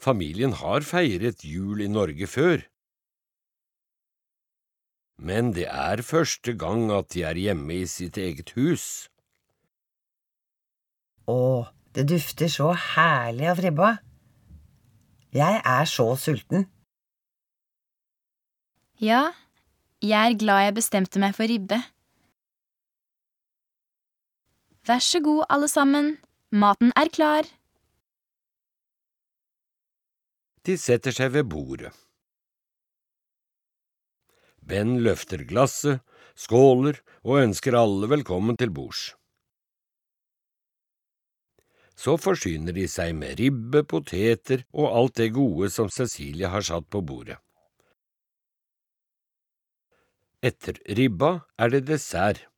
Familien har feiret jul i Norge før. Men det er første gang at de er hjemme i sitt eget hus. Det dufter så herlig av ribba. Jeg er så sulten. Ja, jeg er glad jeg bestemte meg for ribbe. Vær så god, alle sammen. Maten er klar. De setter seg ved bordet. Ben løfter glasset, skåler og ønsker alle velkommen til bords. Så forsyner de seg med ribbe, poteter og alt det gode som Cecilie har satt på bordet. Etter ribba er det dessert.